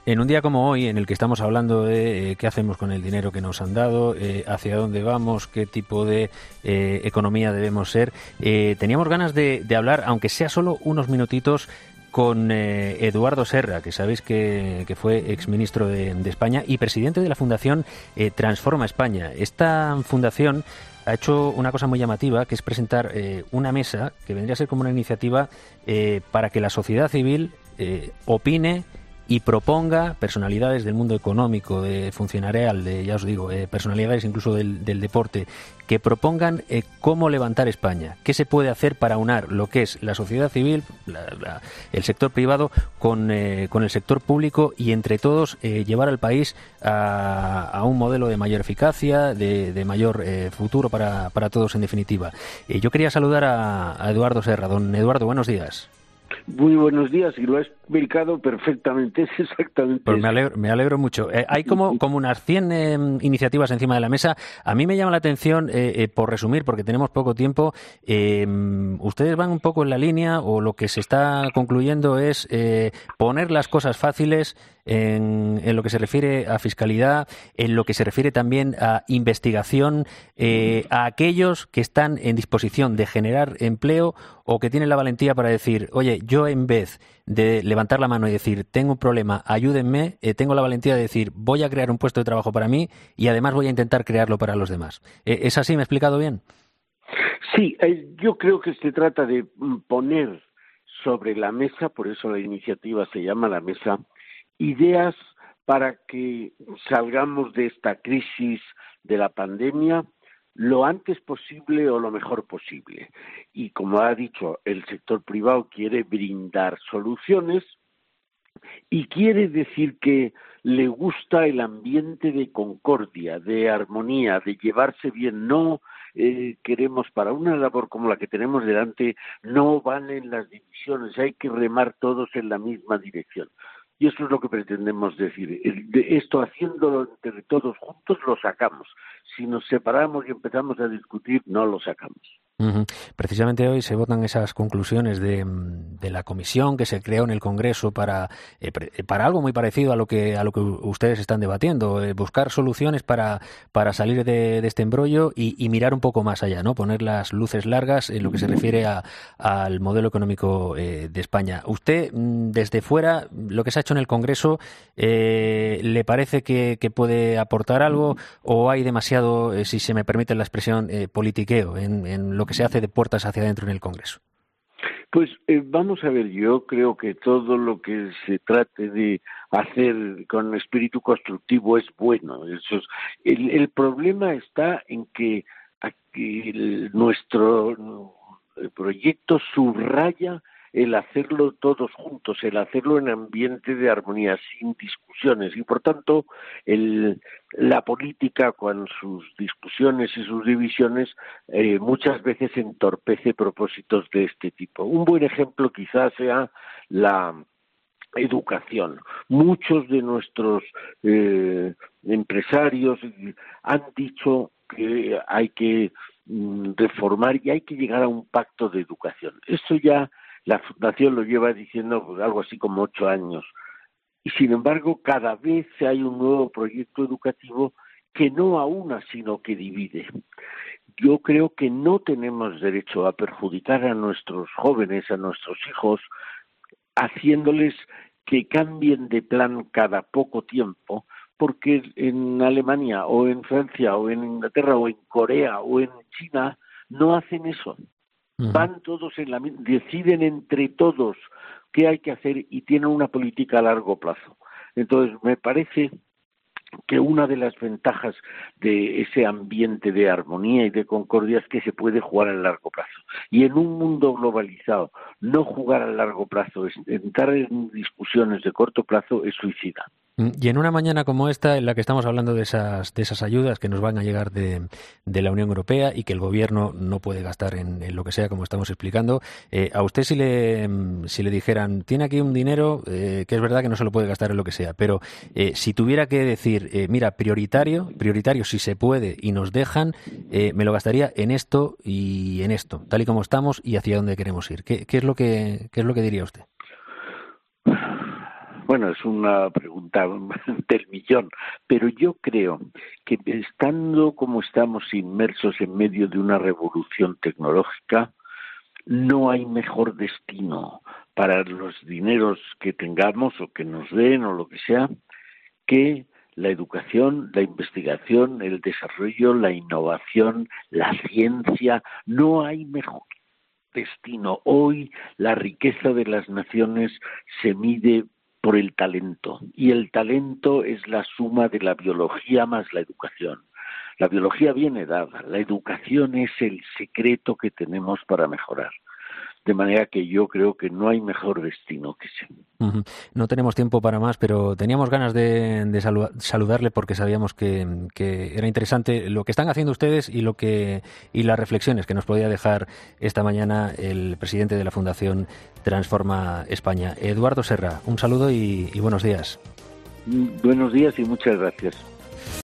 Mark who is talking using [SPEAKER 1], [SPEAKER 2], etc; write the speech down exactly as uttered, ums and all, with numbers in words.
[SPEAKER 1] En un día como hoy, en el que estamos hablando de eh, qué hacemos con el dinero que nos han dado, eh, hacia dónde vamos, qué tipo de eh, economía debemos ser, eh, teníamos ganas de, de hablar, aunque sea solo unos minutitos, con eh, Eduardo Serra, que sabéis que, que fue exministro de, de España y presidente de la Fundación eh, Transforma España. Esta fundación ha hecho una cosa muy llamativa, que es presentar eh, una mesa que vendría a ser como una iniciativa eh, para que la sociedad civil eh, opine y proponga personalidades del mundo económico, de funcionarial, de, ya os digo, eh, personalidades incluso del, del deporte, que propongan eh, cómo levantar España, qué se puede hacer para unar lo que es la sociedad civil, la, la, el sector privado, con, eh, con el sector público y entre todos eh, llevar al país a, a un modelo de mayor eficacia, de, de mayor eh, futuro para, para todos en definitiva. Eh, yo quería saludar a, a Eduardo Serra. Don Eduardo, buenos días.
[SPEAKER 2] Muy buenos días, y lo has explicado perfectamente, es exactamente
[SPEAKER 1] Pues
[SPEAKER 2] eso.
[SPEAKER 1] me alegro, me alegro mucho. Eh, hay como, como unas cien eh, iniciativas encima de la mesa. A mí me llama la atención, eh, eh, por resumir, porque tenemos poco tiempo, eh, ustedes van un poco en la línea, o lo que se está concluyendo es eh, poner las cosas fáciles en, en lo que se refiere a fiscalidad, en lo que se refiere también a investigación, eh, a aquellos que están en disposición de generar empleo o que tienen la valentía para decir, oye, yo en vez de levantar la mano y decir, tengo un problema, ayúdenme, eh, tengo la valentía de decir, voy a crear un puesto de trabajo para mí y además voy a intentar crearlo para los demás. Eh, ¿Es así? ¿Me he explicado bien?
[SPEAKER 2] Sí, eh, yo creo que se trata de poner sobre la mesa, por eso la iniciativa se llama La Mesa, ideas para que salgamos de esta crisis de la pandemia lo antes posible o lo mejor posible. Y como ha dicho, el sector privado quiere brindar soluciones y quiere decir que le gusta el ambiente de concordia, de armonía, de llevarse bien. No eh, queremos, para una labor como la que tenemos delante, no valen las divisiones, hay que remar todos en la misma dirección. Y eso es lo que pretendemos decir. De esto, haciéndolo entre todos juntos, lo sacamos. Si nos separamos y empezamos a discutir, no lo sacamos.
[SPEAKER 1] Uh-huh. Precisamente hoy se votan esas conclusiones de, de la comisión que se creó en el Congreso para, eh, para algo muy parecido a lo que a lo que ustedes están debatiendo, eh, buscar soluciones para, para salir de, de este embrollo y, y mirar un poco más allá, ¿no? Poner las luces largas en lo que se refiere a, al modelo económico eh, de España. Usted, desde fuera, lo que se ha hecho en el Congreso, eh, ¿le parece que, que puede aportar algo o hay demasiado, eh, si se me permite la expresión, eh, politiqueo en, en lo que que se hace de puertas hacia adentro en el Congreso?
[SPEAKER 2] Pues eh, vamos a ver, yo creo que todo lo que se trate de hacer con espíritu constructivo es bueno. Eso es, el, el problema está en que aquí el, nuestro el proyecto subraya el hacerlo todos juntos, el hacerlo en ambiente de armonía, sin discusiones, y por tanto el, la política con sus discusiones y sus divisiones eh, muchas veces entorpece propósitos de este tipo. Un buen ejemplo quizás sea la educación. Muchos de nuestros eh, empresarios han dicho que hay que mm, reformar y hay que llegar a un pacto de educación. Esto ya la Fundación lo lleva diciendo pues, algo así como ocho años. Y sin embargo, cada vez hay un nuevo proyecto educativo que no aúna, sino que divide. Yo creo que no tenemos derecho a perjudicar a nuestros jóvenes, a nuestros hijos, haciéndoles que cambien de plan cada poco tiempo, porque en Alemania o en Francia o en Inglaterra o en Corea o en China no hacen eso. Van todos en la misma, deciden entre todos qué hay que hacer y tienen una política a largo plazo. Entonces, me parece que una de las ventajas de ese ambiente de armonía y de concordia es que se puede jugar a largo plazo. Y en un mundo globalizado, no jugar a largo plazo, entrar en discusiones de corto plazo es suicida.
[SPEAKER 1] Y en una mañana como esta, en la que estamos hablando de esas de esas ayudas que nos van a llegar de, de la Unión Europea y que el Gobierno no puede gastar en, en lo que sea, como estamos explicando, eh, a usted si le si le dijeran, tiene aquí un dinero eh, que es verdad que no se lo puede gastar en lo que sea, pero eh, si tuviera que decir, eh, mira, prioritario, prioritario si se puede y nos dejan, eh, me lo gastaría en esto y en esto, tal y como estamos y hacia dónde queremos ir. ¿Qué, qué es lo que qué es lo que diría usted?
[SPEAKER 2] Bueno, es una pregunta del millón, pero yo creo que estando como estamos inmersos en medio de una revolución tecnológica, no hay mejor destino para los dineros que tengamos o que nos den o lo que sea que la educación, la investigación, el desarrollo, la innovación, la ciencia. No hay mejor destino. Hoy la riqueza de las naciones se mide por el talento, y el talento es la suma de la biología más la educación. La biología viene dada, la educación es el secreto que tenemos para mejorar. De manera que yo creo que no hay mejor destino que ese.
[SPEAKER 1] Uh-huh. No tenemos tiempo para más, pero teníamos ganas de, de salu- saludarle porque sabíamos que, que era interesante lo que están haciendo ustedes y lo que y las reflexiones que nos podía dejar esta mañana el presidente de la Fundación Transforma España. Eduardo Serra, un saludo y, y buenos días.
[SPEAKER 2] Buenos días y muchas gracias.